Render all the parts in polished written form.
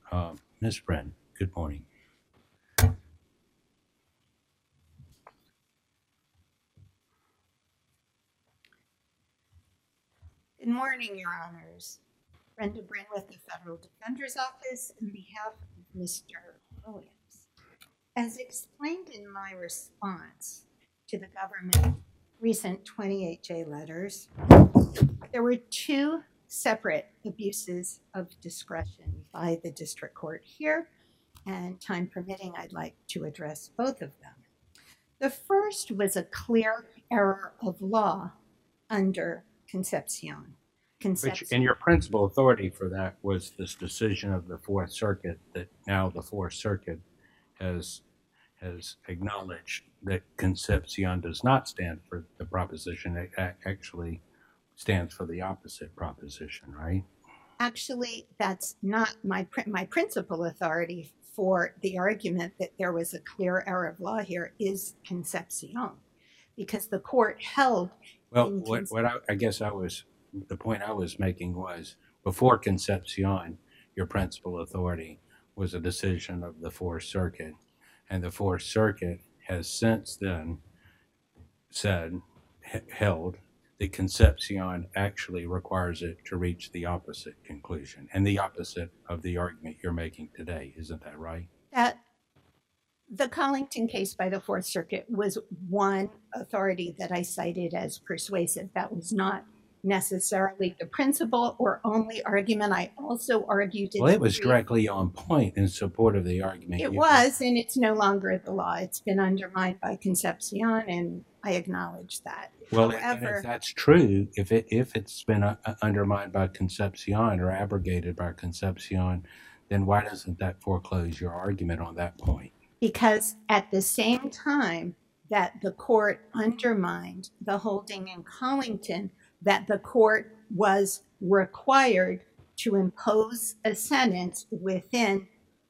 Ms. Bren, good morning. Good morning, Your Honors. Brenda Brin with the Federal Defender's Office on behalf of Mr. Williams. As explained in my response to the government's recent 28J letters, there were two separate abuses of discretion by the district court here, and time permitting, I'd like to address both of them. The first was a clear error of law under Concepcion. And your principal authority for that was this decision of the Fourth Circuit that now the Fourth Circuit has acknowledged that Concepcion does not stand for the proposition. It actually stands for the opposite proposition, right? Actually, that's not my principal authority for the argument that there was a clear error of law here is Concepcion, because the court held. Well, the point I was making was before Concepcion, your principal authority was a decision of the Fourth Circuit, and the Fourth Circuit has since then held that Concepcion actually requires it to reach the opposite conclusion and the opposite of the argument you're making today. Isn't that right? That the Collington case by the Fourth Circuit was one authority that I cited as persuasive. That was not necessarily the principal or only argument. I also argued Well, it was directly on point in support of the argument. It was, and it's no longer the law. It's been undermined by Concepcion, and I acknowledge that. Well, however, if that's true, if it's been undermined by Concepcion or abrogated by Concepcion, then why doesn't that foreclose your argument on that point? Because at the same time that the court undermined the holding in Collington, that the court was required to impose a sentence within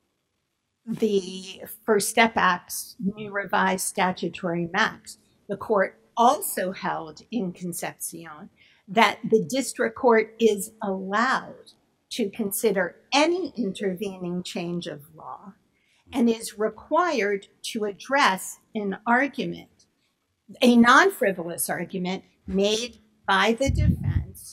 the First Step Act's new revised statutory max. The court also held in Concepcion that the district court is allowed to consider any intervening change of law and is required to address an argument, a non-frivolous argument made by the defense,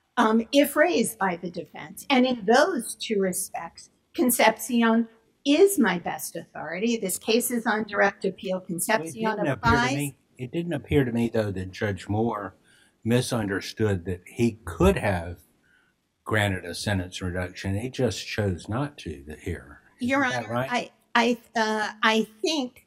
if raised by the defense. And in those two respects, Concepcion is my best authority. This case is on direct appeal. Concepcion applies. It didn't appear to me, though, that Judge Moore misunderstood that he could have granted a sentence reduction. He just chose not to here. Your Honor, right? I think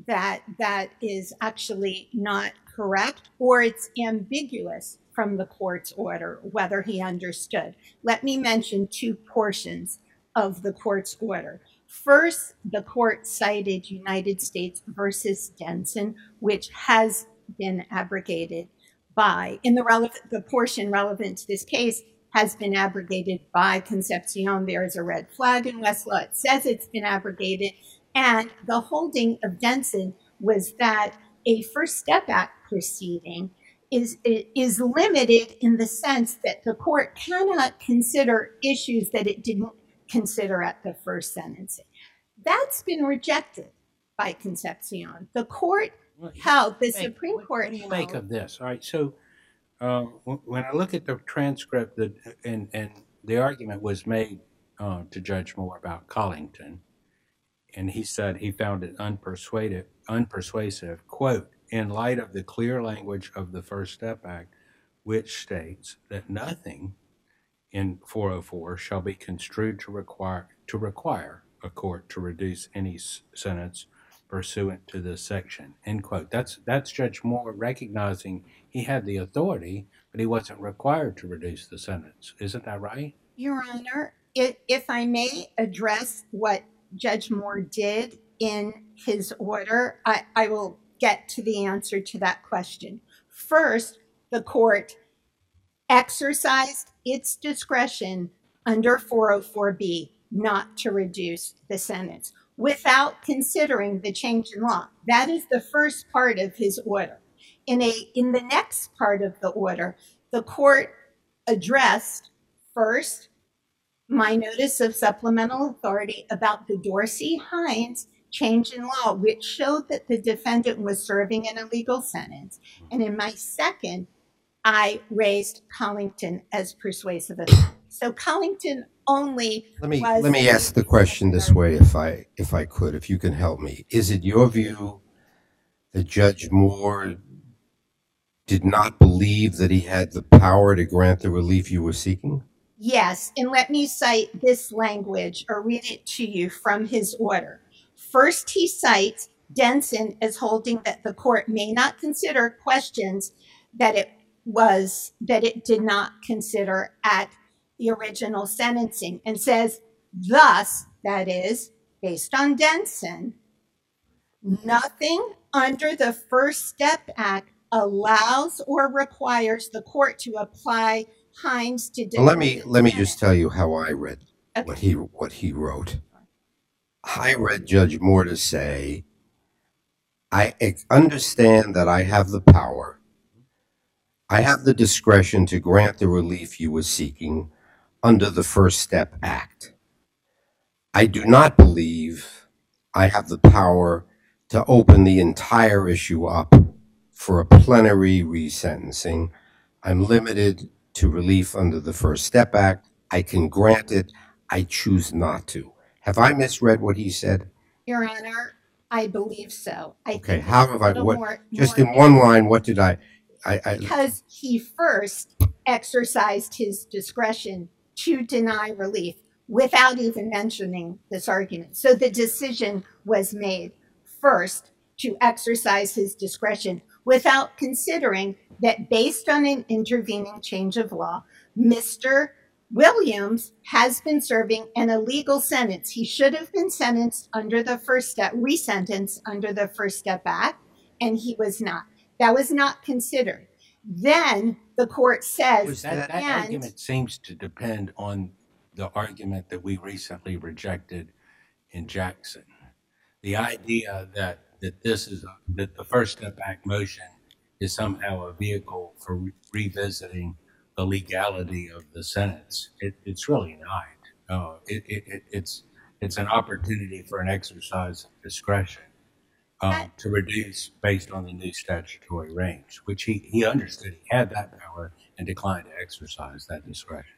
that is actually not correct, or it's ambiguous from the court's order whether he understood. Let me mention two portions of the court's order. First, the court cited United States versus Denson, which has been abrogated by, in the portion relevant to this case, has been abrogated by Concepcion. There is a red flag in Westlaw. It says it's been abrogated. And the holding of Denson was that a First Step Act proceeding is limited in the sense that the court cannot consider issues that it didn't consider at the first sentencing. That's been rejected by Concepcion. The court held, the Supreme Court held. What do you make of this? All right, so when I look at the transcript and the argument was made to Judge Moore about Collington, and he said he found it unpersuasive, quote, in light of the clear language of the First Step Act, which states that nothing in 404 shall be construed to require a court to reduce any sentence pursuant to this section, end quote. That's Judge Moore recognizing he had the authority, but he wasn't required to reduce the sentence. Isn't that right? Your Honor, if I may address what Judge Moore did in his order, I will get to the answer to that question. First, the court exercised its discretion under 404B not to reduce the sentence without considering the change in law. That is the first part of his order. In the next part of the order, the court addressed first my notice of supplemental authority about the Dorsey-Hines change in law, which showed that the defendant was serving an illegal sentence. And in my second, I raised Collington as persuasive authority. So Collington only was. Let me ask the question this way, if I could, if you can help me. Is it your view that Judge Moore did not believe that he had the power to grant the relief you were seeking? Yes, and let me cite this language or read it to you from his order. First, he cites Denson as holding that the court may not consider questions that it did not consider at the original sentencing, and says, thus, that is, based on Denson, nothing under the First Step Act allows or requires the court to apply Hines to. Well, let me just tell you how I read Okay. what he wrote. I read Judge Moore to say, I understand that I have the power, I have the discretion to grant the relief you were seeking under the First Step Act. I do not believe I have the power to open the entire issue up for a plenary resentencing. I'm limited to relief under the First Step Act. I can grant it. I choose not to. Have I misread what he said? Your Honor, I believe so. Okay, how have I, just more in one line, what did I because he first exercised his discretion to deny relief without even mentioning this argument. So the decision was made first to exercise his discretion without considering that based on an intervening change of law, Mr. Williams has been serving an illegal sentence. He should have been sentenced under the resentenced under the First Step Act, and he was not. That was not considered. Then the court says that argument seems to depend on the argument that we recently rejected in Jackson. The idea that that the First Step Act motion is somehow a vehicle for revisiting the legality of the sentence. It's really not. It's an opportunity for an exercise of discretion to reduce based on the new statutory range, which he understood he had that power and declined to exercise that discretion.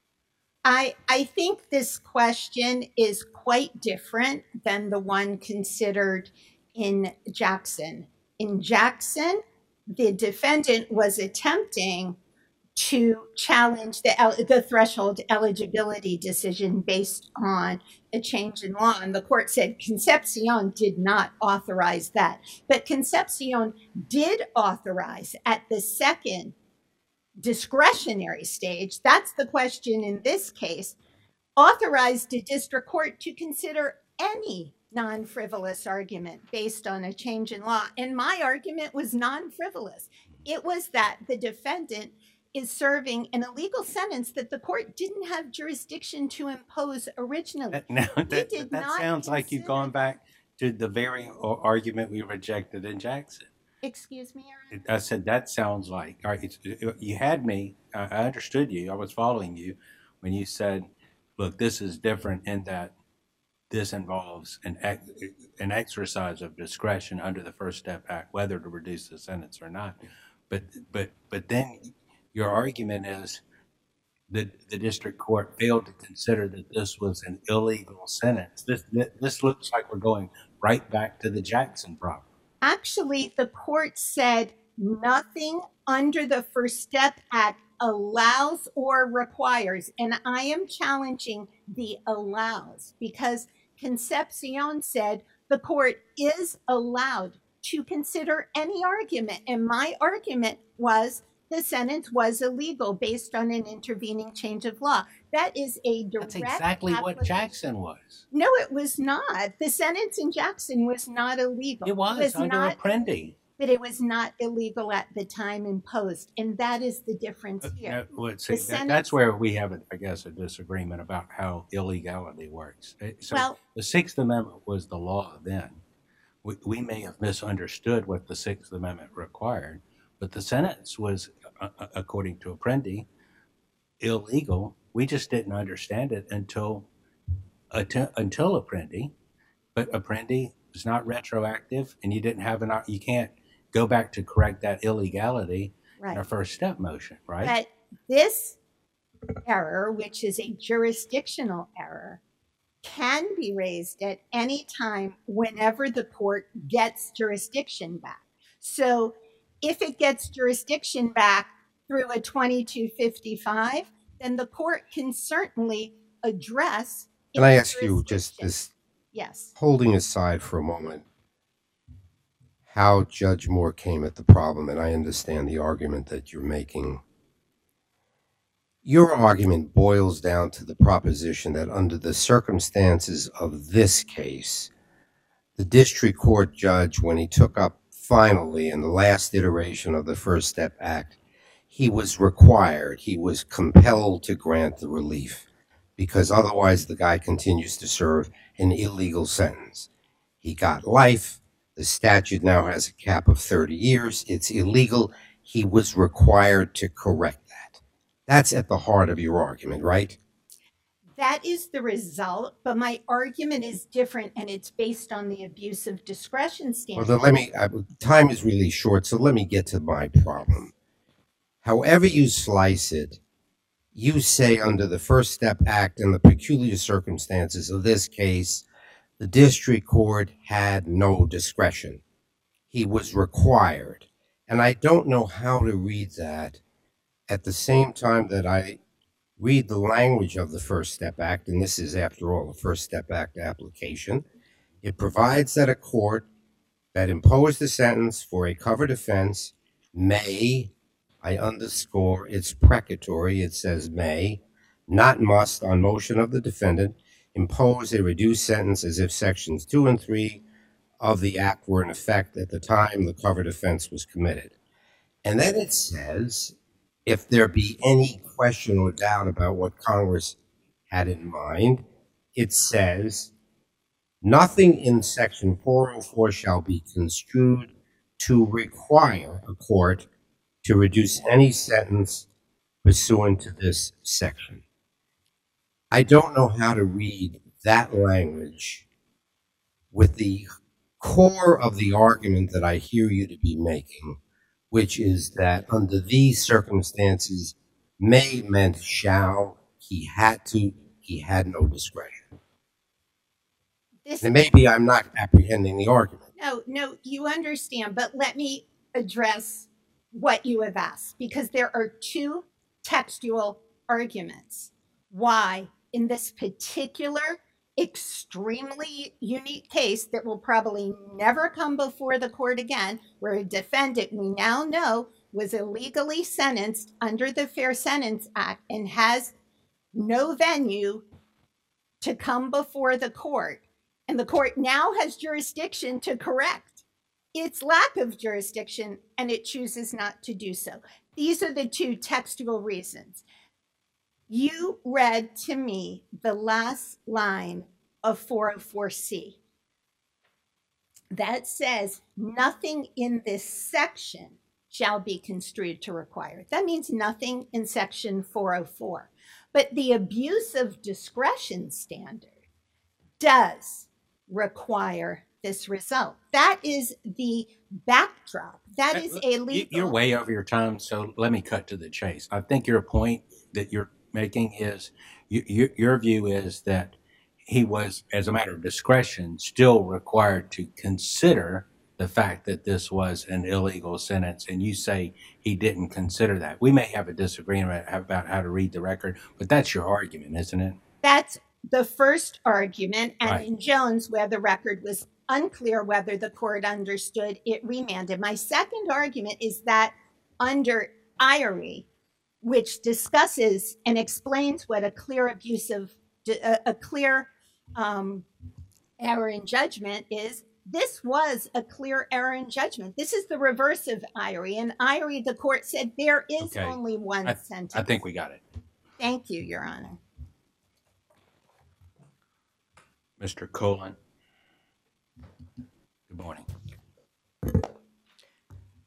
I think this question is quite different than the one considered in Jackson. In Jackson, the defendant was attempting to challenge the threshold eligibility decision based on a change in law. And the court said Concepcion did not authorize that. But Concepcion did authorize at the second discretionary stage, that's the question in this case, authorized a district court to consider any non-frivolous argument based on a change in law. And my argument was non-frivolous. It was that the defendant is serving an illegal sentence that the court didn't have jurisdiction to impose originally. That sounds like you've gone back to the very argument we rejected in Jackson. Excuse me, Your Honor? I said that sounds like, all right, you had me, I understood you, I was following you when you said, look, this is different in that this involves an exercise of discretion under the First Step Act, whether to reduce the sentence or not. But then your argument is that the district court failed to consider that this was an illegal sentence. This looks like we're going right back to the Jackson problem. Actually, the court said nothing under the First Step Act allows or requires, and I am challenging the allows because Concepcion said the court is allowed to consider any argument, and my argument was the sentence was illegal based on an intervening change of law. That is a direct. That's exactly what Jackson was. No, it was not. The sentence in Jackson was not illegal. It was under Apprendi. But it was not illegal at the time imposed, and that is the difference here. That's where we have, I guess, a disagreement about how illegality works. So the Sixth Amendment was the law then. We may have misunderstood what the Sixth Amendment required, but the sentence was, according to Apprendi, illegal We just didn't understand it until Apprendi. But Apprendi is not retroactive, and you didn't have you can't go back to correct that illegality in a Right. first step motion, right? But this error, which is a jurisdictional error, can be raised at any time whenever the court gets jurisdiction back. So if it gets jurisdiction back through a 2255, then the court can certainly address Can I its ask you just jurisdiction. this, Yes. holding aside for a moment how Judge Moore came at the problem, and I understand the argument that you're making. Your argument boils down to the proposition that under the circumstances of this case, the district court judge, when he took up finally in the last iteration of the First Step Act, he was required, he was compelled to grant the relief, because otherwise the guy continues to serve an illegal sentence. He got life. The statute now has a cap of 30 years. It's illegal. He was required to correct that. That's at the heart of your argument, right? That is the result, but my argument is different, and it's based on the abuse of discretion standard. Well, then time is really short, so let me get to my problem. However you slice it, you say under the First Step Act and the peculiar circumstances of this case, the district court had no discretion. He was required. And I don't know how to read that at the same time that I read the language of the First Step Act, and this is, after all, a First Step Act application. It provides that a court that imposed a sentence for a covered offense may, I underscore, it's precatory, it says may, not must, on motion of the defendant, impose a reduced sentence as if sections 2 and 3 of the act were in effect at the time the covered offense was committed. And then it says, if there be any question or doubt about what Congress had in mind, it says, nothing in section 404 shall be construed to require a court to reduce any sentence pursuant to this section. I don't know how to read that language with the core of the argument that I hear you to be making, which is that under these circumstances, may meant shall, he had to, he had no discretion. And maybe I'm not apprehending the argument. No, you understand, but let me address what you have asked, because there are two textual arguments why in this particular extremely unique case that will probably never come before the court again, where a defendant we now know was illegally sentenced under the Fair Sentence Act and has no venue to come before the court, and the court now has jurisdiction to correct its lack of jurisdiction, and it chooses not to do so. These are the two textual reasons. You read to me the last line of 404C that says nothing in this section shall be construed to require. That means nothing in section 404. But the abuse of discretion standard does require this result. That is the backdrop. That is a legal. You're way over your time, so let me cut to the chase. I think your point that you're making is your view is that he was, as a matter of discretion, still required to consider the fact that this was an illegal sentence, and you say he didn't consider that. We may have a disagreement about how to read the record, but that's your argument, isn't it? That's the first argument, and Right. in Jones, where the record was unclear whether the court understood, it remanded. My second argument is that under Irie, which discusses and explains what a clear error in judgment is, this was a clear error in judgment. This is the reverse of Irie. In Irie, the court said there is Okay. only one sentence. I think we got it. Thank you, Your Honor. Mr. Colon. Good morning.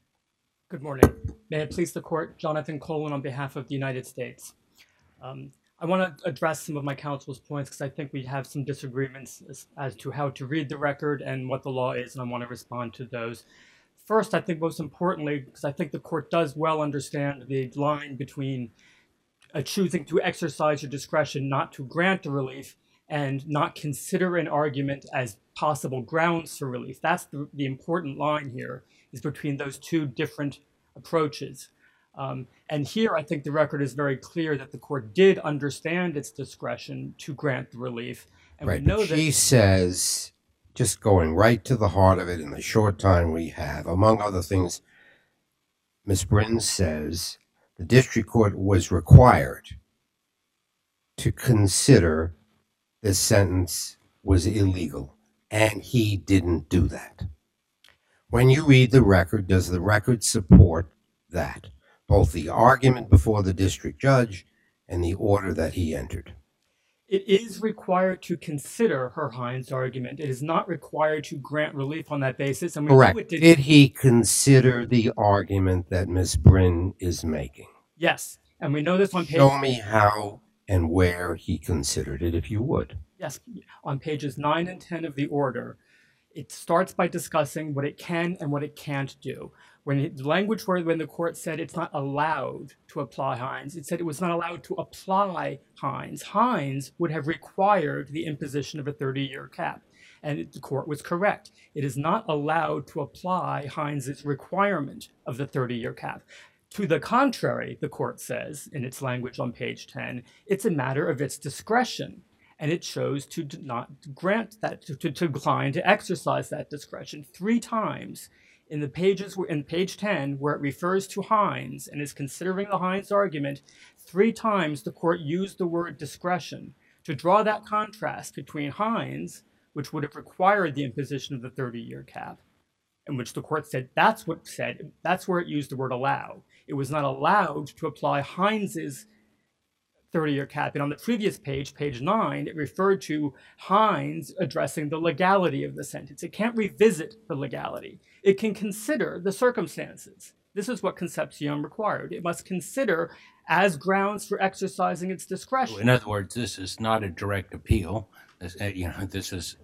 Good morning. May it please the court, Jonathan Colon on behalf of the United States. I want to address some of my counsel's points because I think we have some disagreements as to how to read the record and what the law is, and I want to respond to those. First, I think most importantly, because I think the court does well understand the line between choosing to exercise your discretion not to grant the relief and not consider an argument as possible grounds for relief. That's the important line here, is between those two different approaches. And here, I think the record is very clear that the court did understand its discretion to grant the relief. And Right, we know but that she says, just going right to the heart of it in the short time we have, among other things, Ms. Britton says the district court was required to consider this sentence was illegal, and he didn't do that. When you read the record, does the record support that? Both the argument before the district judge and the order that he entered. it is required to consider her Hines argument. It is not required to grant relief on that basis. And we know Correct. it did. Did he consider the argument that Ms. Brin is making? Yes. And we know this on page. Show me how and where he considered it, if you would. Yes. On pages 9 and 10 of the order, it starts by discussing what it can and what it can't do. When the language when the court said it's not allowed to apply Hines, it said it was not allowed to apply Hines. Hines would have required the imposition of a 30-year cap. And the court was correct. It is not allowed to apply Hines's requirement of the 30-year cap. To the contrary, the court says in its language on page 10, it's a matter of its discretion. And it chose to not grant that, to decline to exercise that discretion 3 times in the pages, in page 10, where it refers to Hines and is considering the Hines argument. 3 times the court used the word discretion to draw that contrast between Hines, which would have required the imposition of the 30-year cap, in which the court said that's where it used the word allow. It was not allowed to apply Hines's 30-year cap. And on the previous page, page 9, it referred to Hines addressing the legality of the sentence. It can't revisit the legality. It can consider the circumstances. This is what Concepcion required. It must consider as grounds for exercising its discretion. In other words, this is not a direct appeal. This is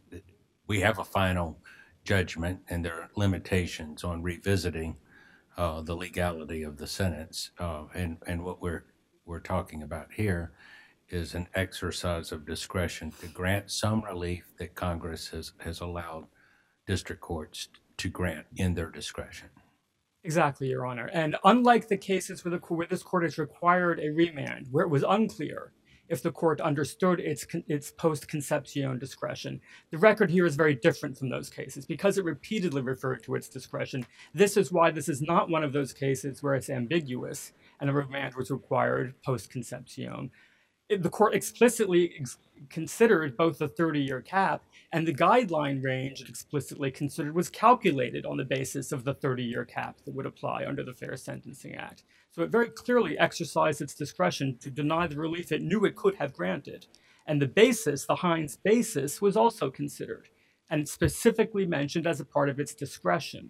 we have a final judgment, and there are limitations on revisiting the legality of the sentence. And what we're talking about here is an exercise of discretion to grant some relief that Congress has allowed district courts to grant in their discretion. Exactly, Your Honor. And unlike the cases where this court has required a remand, where it was unclear if the court understood its post-Concepcion discretion, the record here is very different from those cases because it repeatedly referred to its discretion. This is why this is not one of those cases where it's ambiguous and a remand was required post-Concepcion. The court explicitly considered both the 30-year cap and the guideline range it explicitly considered was calculated on the basis of the 30-year cap that would apply under the Fair Sentencing Act. So it very clearly exercised its discretion to deny the relief it knew it could have granted. And the basis, the Hines basis, was also considered and specifically mentioned as a part of its discretion.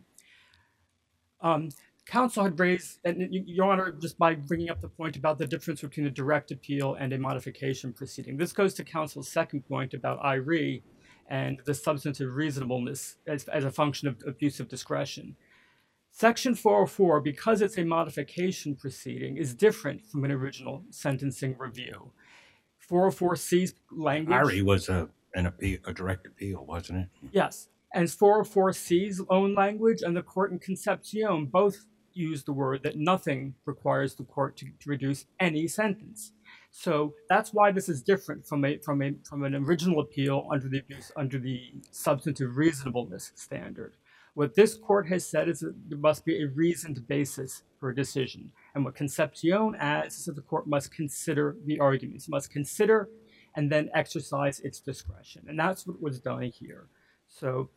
Counsel had raised, and Your Honor, just by bringing up the point about the difference between a direct appeal and a modification proceeding. This goes to counsel's second point about IRE and the substantive reasonableness as a function of abuse of discretion. Section 404, because it's a modification proceeding, is different from an original sentencing review. 404C's language... IRE was a direct appeal, wasn't it? Yes. And 404C's own language and the court in Concepcion both use the word that nothing requires the court to reduce any sentence. So that's why this is different from an original appeal under the substantive reasonableness standard. What this court has said is that there must be a reasoned basis for a decision. And what Concepcion adds is that the court must consider the arguments, must consider and then exercise its discretion. And that's what was done here. So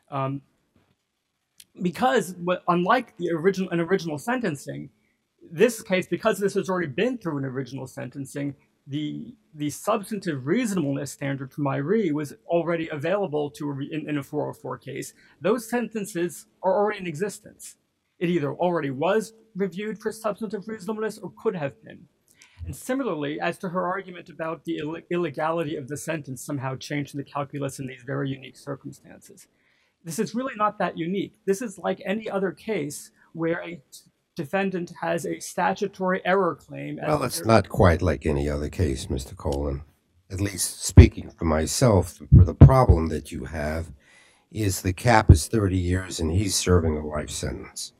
because unlike an original sentencing, this case, because this has already been through an original sentencing, the substantive reasonableness standard from IRE was already available in a 404 case. Those sentences are already in existence. It either already was reviewed for substantive reasonableness or could have been. And similarly, as to her argument about the illegality of the sentence somehow changing the calculus in these very unique circumstances, this is really not that unique. This is like any other case where a defendant has a statutory error claim. Well, it's not quite like any other case, Mr. Colin. At least speaking for myself, for the problem that you have is the cap is 30 years and he's serving a life sentence.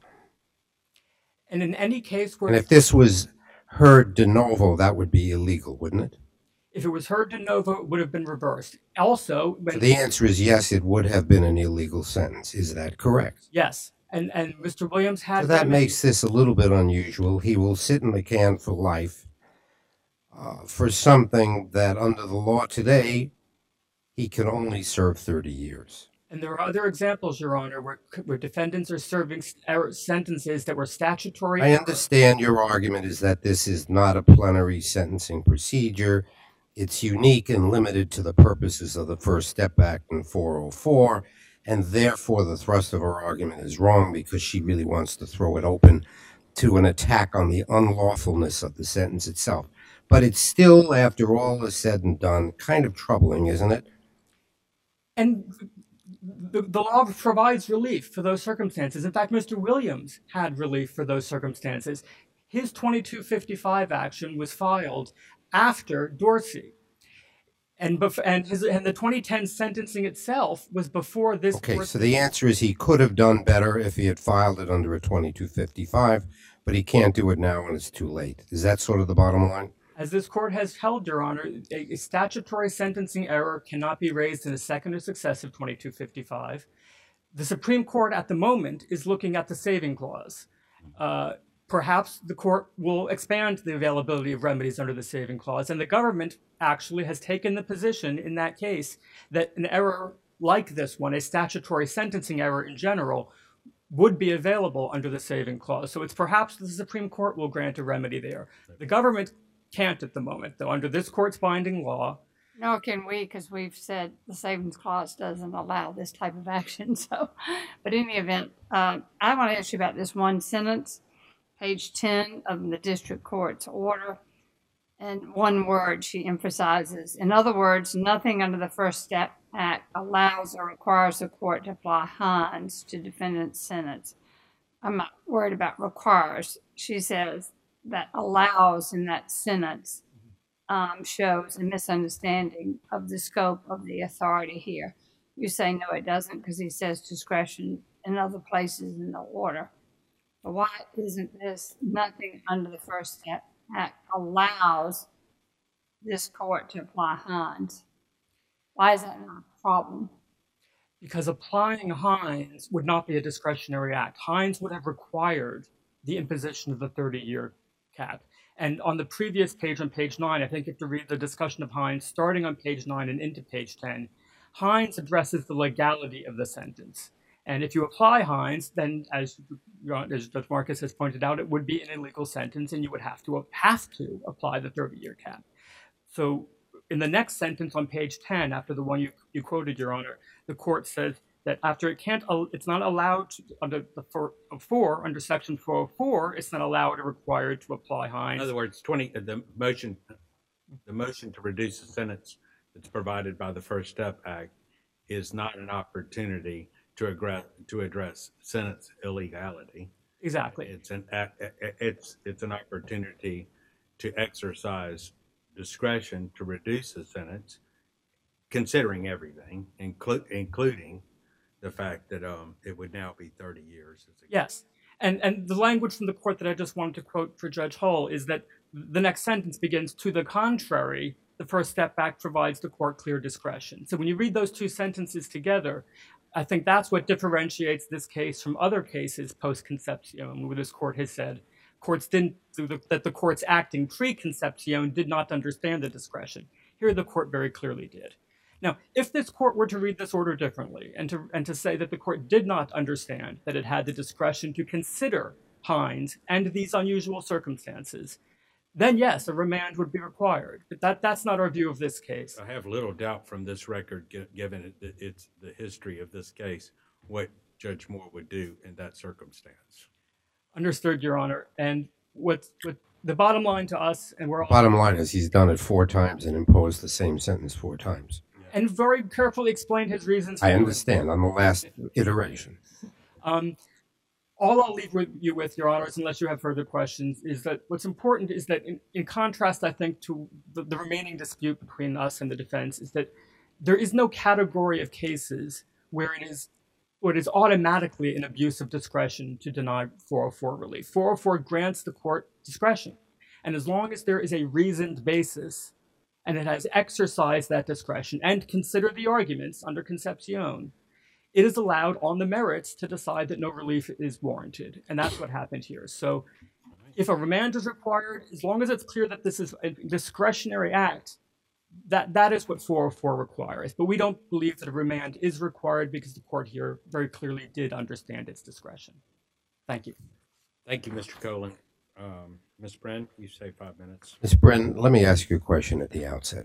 And in any case where... And if this was heard de novo, that would be illegal, wouldn't it? If it was heard de novo, it would have been reversed. Also, So the answer is yes, it would have been an illegal sentence. Is that correct? Yes. And Mr. Williams had... So that makes this a little bit unusual. He will sit in the can for life for something that under the law today, he can only serve 30 years. And there are other examples, Your Honor, where defendants are serving sentences that were statutory. I understand your argument is that this is not a plenary sentencing procedure. It's unique and limited to the purposes of the First Step Act and 404, and therefore the thrust of her argument is wrong because she really wants to throw it open to an attack on the unlawfulness of the sentence itself. But it's still, after all is said and done, kind of troubling, isn't it? And the law provides relief for those circumstances. In fact, Mr. Williams had relief for those circumstances. His 2255 action was filed after Dorsey. And the 2010 sentencing itself was before this. Okay, so the answer is he could have done better if he had filed it under a 2255, but he can't do it now and it's too late. Is that sort of the bottom line? As this court has held, Your Honor, a statutory sentencing error cannot be raised in a second or successive 2255. The Supreme Court at the moment is looking at the saving clause. Perhaps the court will expand the availability of remedies under the saving clause, and the government actually has taken the position in that case that an error like this one, a statutory sentencing error in general, would be available under the saving clause. So it's perhaps the Supreme Court will grant a remedy there. The government can't at the moment, though, under this court's binding law. Nor can we, because we've said the savings clause doesn't allow this type of action. So, but in any event, I want to ask you about this one sentence, page 10 of the district court's order. And one word she emphasizes. In other words, nothing under the First Step Act allows or requires the court to apply Hines to defendant's sentence. I'm not worried about requires. She says that allows in that sentence shows a misunderstanding of the scope of the authority here. You say no, it doesn't, because he says discretion in other places in the order. But why isn't this nothing under the First Step Act allows this court to apply Hines? Why is that not a problem? Because applying Hines would not be a discretionary act. Hines would have required the imposition of the 30-year cap. And on the previous page, on page 9, I think you have to read the discussion of Hines starting on page 9 and into page 10. Hines addresses the legality of the sentence. And if you apply Hines, then as Judge Marcus has pointed out, it would be an illegal sentence and you would have to apply the 30-year cap. So in the next sentence on page 10, after the one you quoted, Your Honor, the court says that after it's not allowed to, under section 404, it's not allowed or required to apply Hines. In other words, the motion to reduce the sentence that's provided by the First Step Act is not an opportunity to address sentence illegality. Exactly. It's an opportunity to exercise discretion to reduce the sentence, considering everything, including the fact that it would now be 30 years. Yes. And the language from the court that I just wanted to quote for Judge Hull is that the next sentence begins, to the contrary, the First Step Act provides the court clear discretion. So when you read those two sentences together, I think that's what differentiates this case from other cases post-Concepcion, where this court has said that the courts acting pre-Concepcion did not understand the discretion. Here the court very clearly did. Now, if this court were to read this order differently and to say that the court did not understand that it had the discretion to consider Hines and these unusual circumstances, then yes, a remand would be required. But that's not our view of this case. I have little doubt from this record, given it's the history of this case, what Judge Moore would do in that circumstance. Understood, Your Honor. And what The bottom line to us, and we're all Bottom line is he's done it 4 times and imposed the same sentence 4 times. and very carefully explained his reasons. I for it. understand on the last iteration. All I'll leave with you with, Your Honors, unless you have further questions, is that what's important is that in contrast, I think, to the remaining dispute between us and the defense, is that there is no category of cases where it is automatically an abuse of discretion to deny 404 relief. 404 grants the court discretion. And as long as there is a reasoned basis and it has exercised that discretion and considered the arguments under Concepcion, it is allowed on the merits to decide that no relief is warranted. And that's what happened here. So if a remand is required, as long as it's clear that this is a discretionary act, that is what 404 requires. But we don't believe that a remand is required because the court here very clearly did understand its discretion. Thank you. Thank you, Mr. Colin. Ms. Bren, you say 5 minutes. Ms. Bren, let me ask you a question at the outset.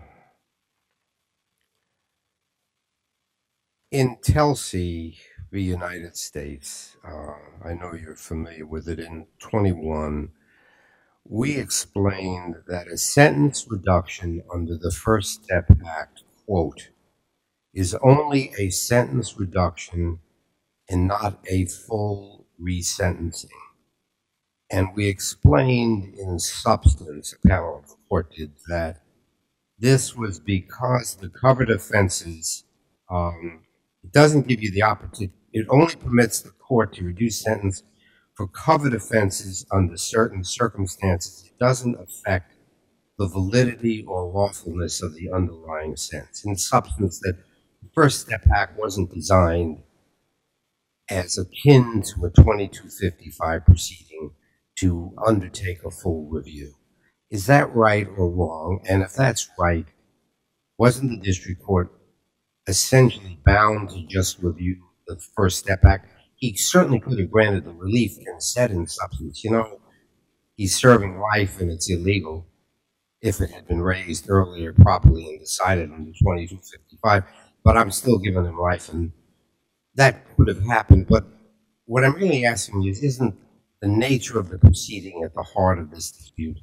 In Telsey v. United States, I know you're familiar with it, in 21, we explained that a sentence reduction under the First Step Act, quote, is only a sentence reduction and not a full resentencing. And we explained in substance, a panel of the court did, that this was because the covered offenses, it doesn't give you the opportunity, it only permits the court to reduce sentence for covered offenses under certain circumstances. It doesn't affect the validity or lawfulness of the underlying sentence. In substance, that the First Step Act wasn't designed as akin to a 2255 proceeding to undertake a full review. Is that right or wrong? And if that's right, wasn't the district court essentially bound to just review the First Step Act? He certainly could have granted the relief and said in substance, you know, he's serving life and it's illegal if it had been raised earlier properly and decided under 2255, but I'm still giving him life, and that could have happened. But what I'm really asking you is, isn't the nature of the proceeding at the heart of this dispute?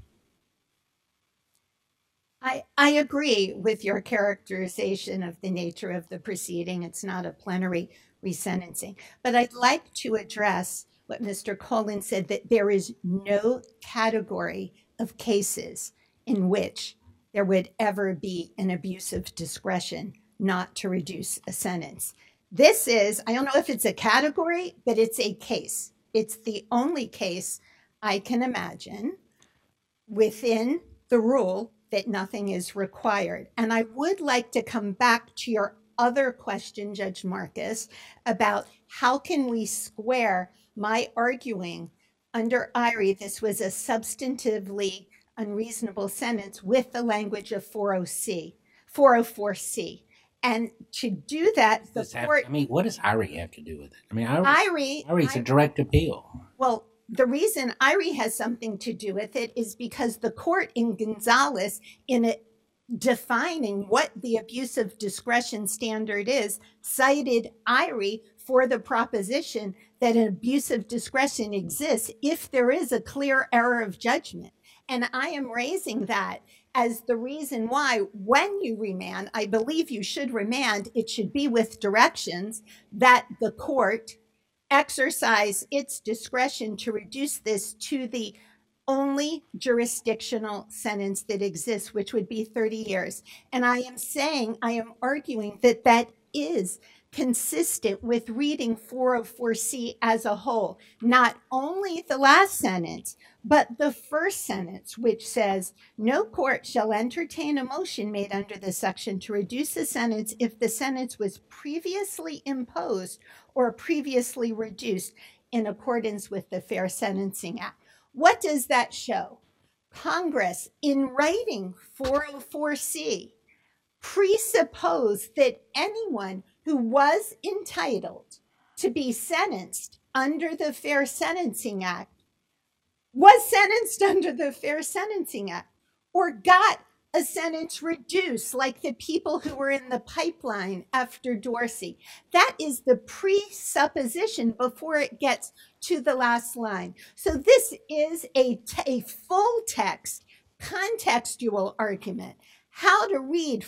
I agree with your characterization of the nature of the proceeding. It's not a plenary resentencing. But I'd like to address what Mr. Colin said, that there is no category of cases in which there would ever be an abuse of discretion not to reduce a sentence. This is, I don't know if it's a category, but it's a case. It's the only case I can imagine within the rule that nothing is required. And I would like to come back to your other question, Judge Marcus, about how can we square my arguing under Irie this was a substantively unreasonable sentence with the language of 404C. And to do that, the court... what does Irie have to do with it? Irie's a direct appeal. Well, the reason Irie has something to do with it is because the court in Gonzalez, in defining what the abuse of discretion standard is, cited Irie for the proposition that an abuse of discretion exists if there is a clear error of judgment. And I am raising that as the reason why, when you remand, I believe you should remand, it should be with directions that the court exercise its discretion to reduce this to the only jurisdictional sentence that exists, which would be 30 years. And I am arguing that that is consistent with reading 404C as a whole, not only the last sentence, but the first sentence, which says, no court shall entertain a motion made under this section to reduce the sentence if the sentence was previously imposed or previously reduced in accordance with the Fair Sentencing Act. What does that show? Congress, in writing 404C, presupposed that anyone who was entitled to be sentenced under the Fair Sentencing Act was sentenced under the Fair Sentencing Act or got a sentence reduced, like the people who were in the pipeline after Dorsey. That is the presupposition before it gets to the last line. So this is a full text, contextual argument. How to read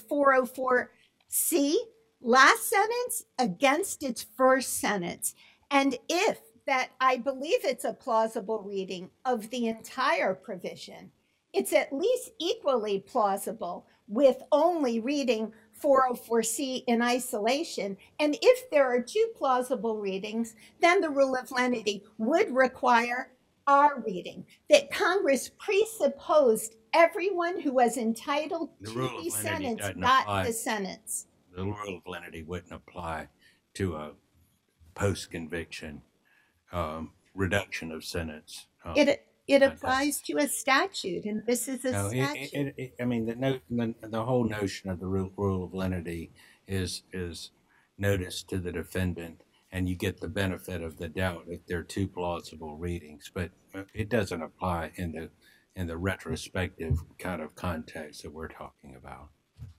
404C, last sentence against its first sentence. And if that, I believe it's a plausible reading of the entire provision, it's at least equally plausible with only reading 404C in isolation. And if there are two plausible readings, then the rule of lenity would require our reading, that Congress presupposed everyone who was entitled The to rule of be lenity sentenced doesn't got apply. the sentence. The rule of lenity wouldn't apply to a post-conviction reduction of sentence. It applies to a statute, and this is a No, statute. I mean, the whole notion of the rule of lenity is notice to the defendant, and you get the benefit of the doubt if there are two plausible readings. But it doesn't apply in the retrospective kind of context that we're talking about.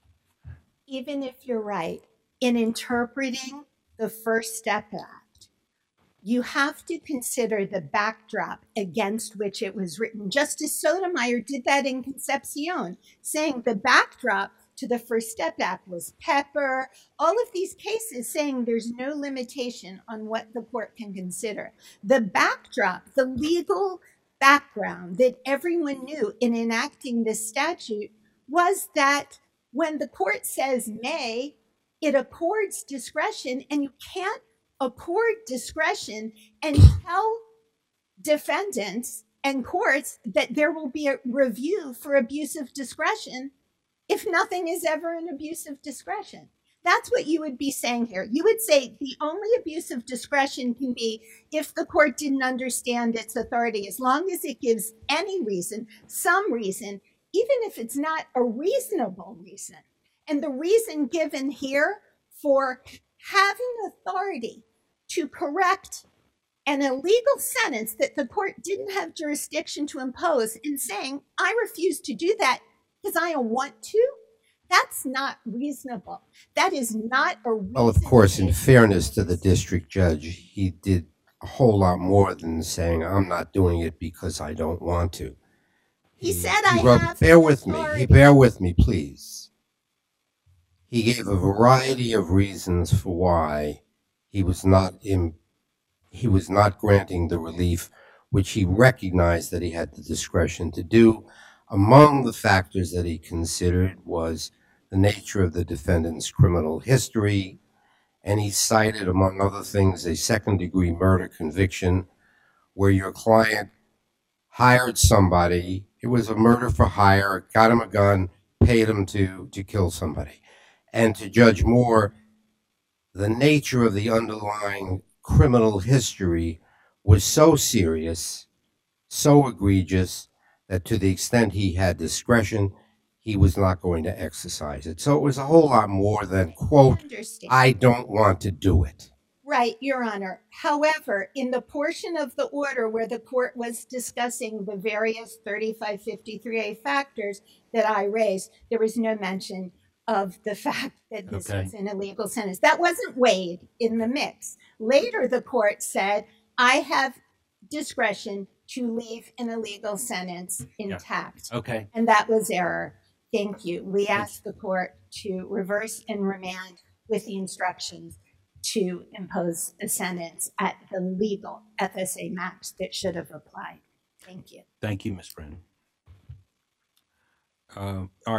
Even if you're right, in interpreting the First Step Act, you have to consider the backdrop against which it was written. Justice Sotomayor did that in Concepcion, saying the backdrop to the First Step Act was Pepper, all of these cases saying there's no limitation on what the court can consider. The backdrop, the legal background that everyone knew in enacting this statute was that when the court says may, it accords discretion, and you can't accord discretion and tell defendants and courts that there will be a review for abuse of discretion if nothing is ever an abuse of discretion. That's what you would be saying here. You would say the only abuse of discretion can be if the court didn't understand its authority, as long as it gives any reason, some reason, even if it's not a reasonable reason. And the reason given here for having authority to correct an illegal sentence that the court didn't have jurisdiction to impose and saying, I refuse to do that because I don't want to, that's not reasonable. That is not a reason. Well, of course, in fairness to the district judge, he did a whole lot more than saying, I'm not doing it because I don't want to. He said, I have bear with authority. me. Bear with me, please. He gave a variety of reasons for why he was not granting the relief which he recognized that he had the discretion to do. Among the factors that he considered was the nature of the defendant's criminal history, and he cited, among other things, a second-degree murder conviction where your client hired somebody. It was a murder for hire, got him a gun, paid him to kill somebody. And to Judge Moore, the nature of the underlying criminal history was so serious, so egregious, that to the extent he had discretion, he was not going to exercise it. So it was a whole lot more than, quote, I don't want to do it. Right, Your Honor. However, in the portion of the order where the court was discussing the various 3553A factors that I raised, there was no mention of the fact that this was an illegal sentence. That wasn't weighed in the mix. Later, the court said, I have discretion to leave an illegal sentence intact. Okay. And that was error. Thank you. We asked the court to reverse and remand with the instructions to impose a sentence at the legal FSA max that should have applied. Thank you. Thank you, Ms. Brennan. All right.